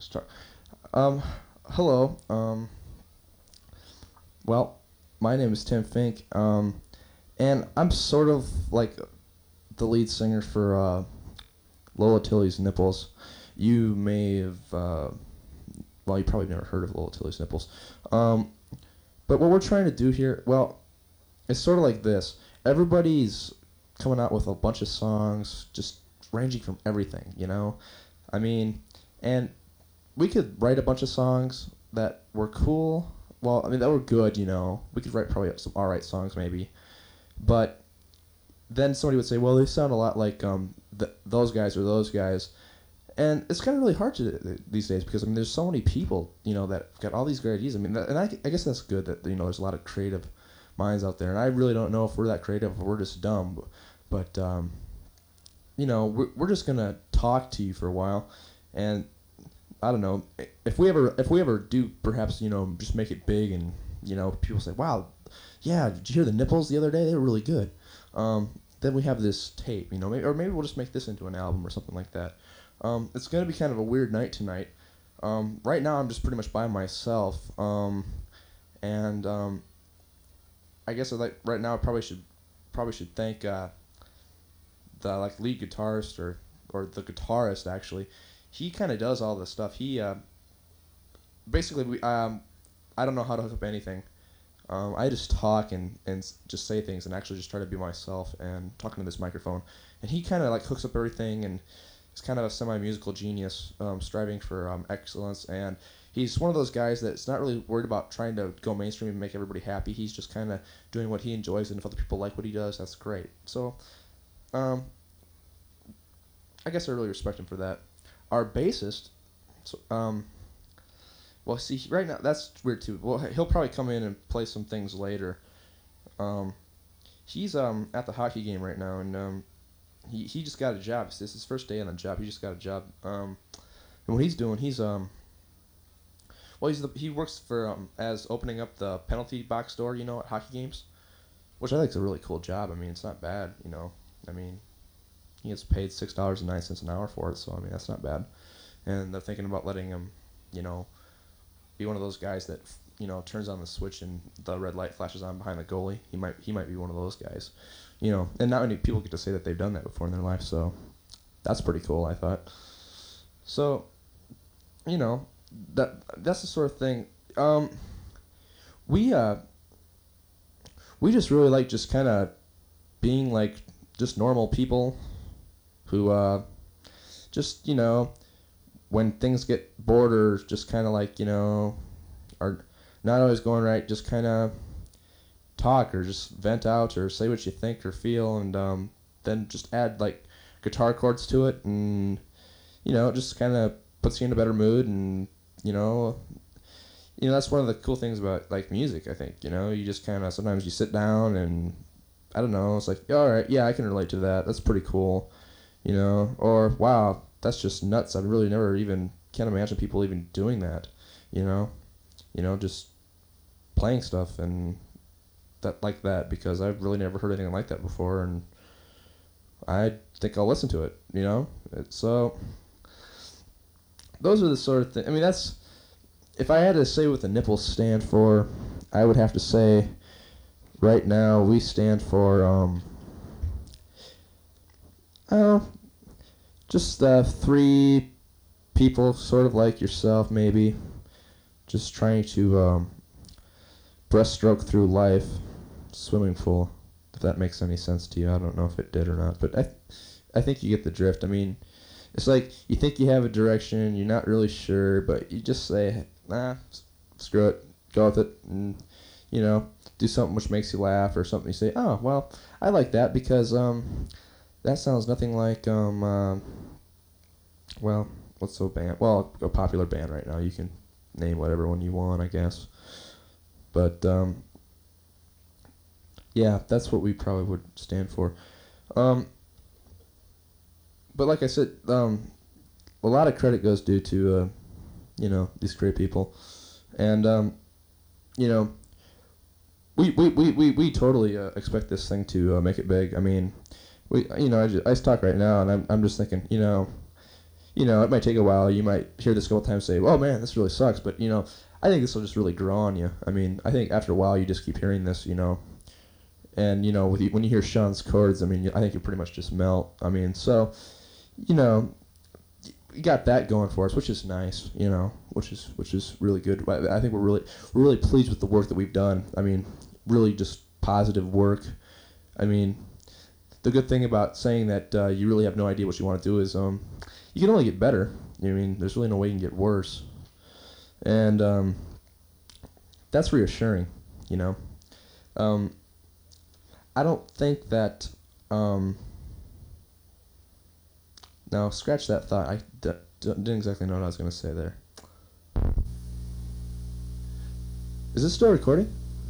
Start. Um, Hello. Well, my name is Tim Fink. And I'm sort of like the lead singer for Lola Tilly's Nipples. You may have, well, you probably never heard of Lola Tilly's Nipples. Um, but what we're trying to do here, well, it's sort of like this. Everybody's coming out with a bunch of songs, just ranging from everything, you know? I mean, and we could write a bunch of songs that were cool. Well, I mean, that were good, you know. We could write probably some alright songs, maybe. But then somebody would say, well, they sound a lot like those guys or those guys. And it's kind of really hard to these days because, I mean, there's so many people, you know, that got all these great ideas. I mean, and I guess that's good that, you know, there's a lot of creative minds out there. And I really don't know if we're that creative or we're just dumb. But, you know, we're just going to talk to you for a while. And I don't know if we ever do perhaps, you know, just make it big and, you know, people say, wow, yeah, did you hear the Nipples the other day? They were really good. Then we have this tape, you know, maybe we'll just make this into an album or something like that. It's gonna be kind of a weird night tonight. Right now I'm just pretty much by myself, and I guess right now I probably should thank the like lead guitarist or the guitarist actually. He kind of does all this stuff. He basically I don't know how to hook up anything. I just talk and just say things and actually just try to be myself and talking to this microphone. And he kind of like hooks up everything and he's kind of a semi-musical genius, striving for excellence. And he's one of those guys that's not really worried about trying to go mainstream and make everybody happy. He's just kind of doing what he enjoys, and if other people like what he does, that's great. So I guess I really respect him for that. Our bassist, so, well, see, right now, that's weird too. Well, he'll probably come in and play some things later. Um, he's at the hockey game right now, and he just got a job. This is his first day on the job. He just got a job. And what he's doing, he works for as opening up the penalty box door, you know, at hockey games, which I think is a really cool job. I mean, it's not bad, you know. I mean, he gets paid $6.09 an hour for it, so I mean that's not bad. And they're thinking about letting him, you know, be one of those guys that, you know, turns on the switch and the red light flashes on behind the goalie. He might be one of those guys, you know. And not many people get to say that they've done that before in their life, so that's pretty cool, I thought. So, you know, that's the sort of thing. We we just really like just kind of being like just normal people who just, you know, when things get bored or just kind of like, you know, are not always going right, just kind of talk or just vent out or say what you think or feel, and then just add like guitar chords to it, and you know, it just kind of puts you in a better mood. And you know that's one of the cool things about like music, I think. You know, you just kind of sometimes you sit down and I don't know, it's like, all right, yeah, I can relate to that. That's pretty cool, you know. Or wow, that's just nuts. I really never even can't imagine people even doing that, you know. You know, just playing stuff and that like that, because I've really never heard anything like that before, and I think I'll listen to it, you know. So those are the sort of things. I mean, that's if I had to say what the nipples stand for, I would have to say right now we stand for just three people sort of like yourself, maybe just trying to breaststroke through life, swimming pool, if that makes any sense to you. I don't know if it did or not, but I think you get the drift. I mean, it's like you think you have a direction, you're not really sure, but you just say, nah, screw it, go with it, and, you know, do something which makes you laugh, or something you say, oh, well, I like that because that sounds nothing like, well, what's a band? Well, a popular band right now. You can name whatever one you want, I guess. But, yeah, that's what we probably would stand for. But like I said, a lot of credit goes due to, you know, these great people. And, you know, we totally expect this thing to make it big. I mean, I just talk right now, and I'm just thinking, you know, it might take a while. You might hear this a couple times, say, "Oh man, this really sucks," but I think this will just really grow on you. I mean, I think after a while, you just keep hearing this, and when you hear Sean's chords, I mean, I think you pretty much just melt. I mean, so you know, we got that going for us, which is nice, which is really good. I think we're really pleased with the work that we've done. I mean, really just positive work. I mean, the good thing about saying that you really have no idea what you want to do is you can only get better. I mean, there's really no way you can get worse, and that's reassuring. I don't think that. Now, scratch that thought. I didn't exactly know what I was going to say there. Is this still recording?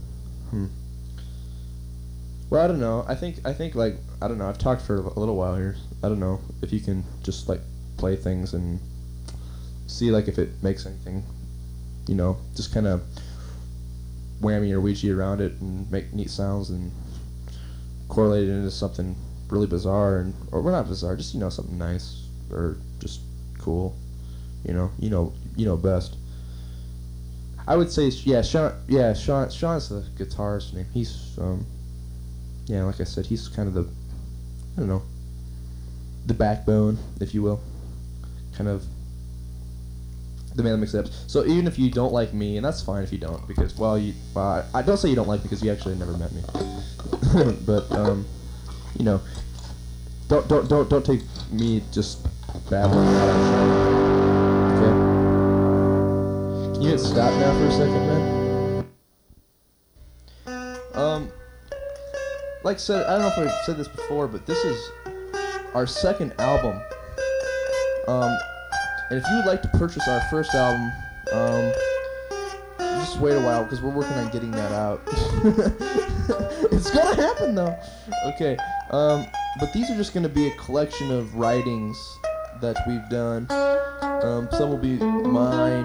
Well, I don't know. I think like, I don't know. I've talked for a little while here. I don't know if you can just like play things and see like if it makes anything, just kind of whammy or Ouija around it and make neat sounds and correlate it into something really bizarre or not bizarre, just something nice or just cool. You know best. I would say Sean. Yeah, Sean's the guitarist name. He's like I said, he's kind of the backbone, if you will, kind of the man that makes it up. So even if you don't like me, and that's fine if you don't, because I don't say you don't like me because you actually never met me, but don't take me just babbling about it. Okay. Can you hit stop now for a second, man? Like I said, I don't know if I've said this before, but this is our second album. And if you would like to purchase our first album, just wait a while because we're working on getting that out. It's gonna happen though. Okay. But these are just gonna be a collection of writings that we've done. Some will be mine.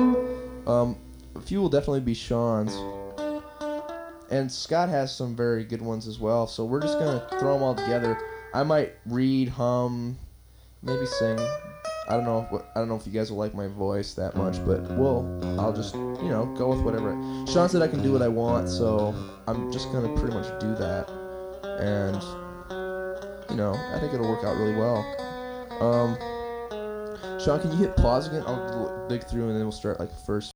A few will definitely be Sean's. And Scott has some very good ones as well. So we're just gonna throw them all together. I might read, hum, maybe sing. I don't know if you guys will like my voice that much, but I'll just go with whatever. Sean said I can do what I want, so I'm just gonna pretty much do that. And I think it'll work out really well. Sean, can you hit pause again? I'll dig through and then we'll start like first.